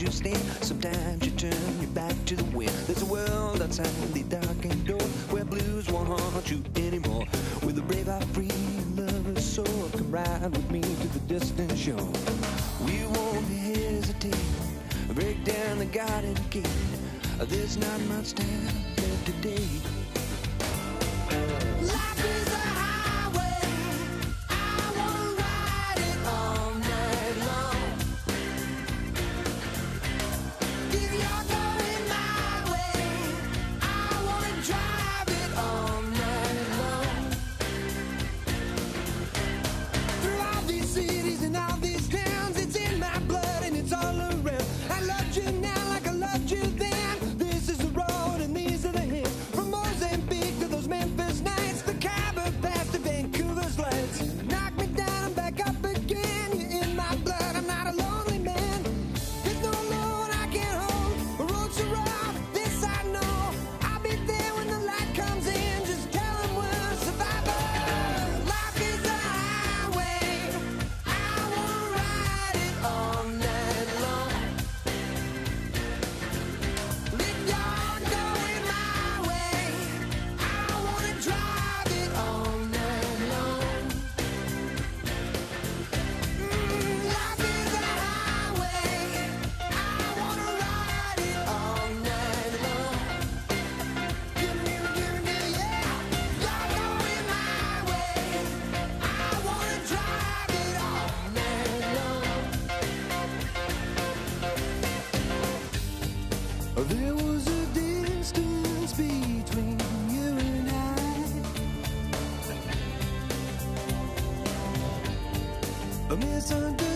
you stay. Sometimes you turn your back to the wind. There's a world outside the darkened door where blues won't haunt you anymore. With a brave heart, free lover's soul, come ride with me to the distant shore. We won't hesitate, break down the garden gate. There's not much time left today. Life is a highway, I wanna ride it all night long. If you're going my way, I wanna drive it all night long. Through all these cities and all these towns, it's in my blood and it's all around. I loved you now like I loved you then. This is the road and these are the hills. From Mozambique to those Memphis nights, the Khyber Pass to Vancouver's lights. Knock me down and back up again. You're in my blood, I'm not a lonely man. There's no Lord I can't hold. The road's so rough, this I know. I'll be there when the light comes in. Just tell them we're survivors. Life is a highway, I wanna ride it all night long. If you're going my way, I wanna drive it all night long. Life is a highway, I wanna ride it all night long. Give me, yeah. You're going my way, I wanna drive it all night long. There was a distance between you and I, a misunderstanding.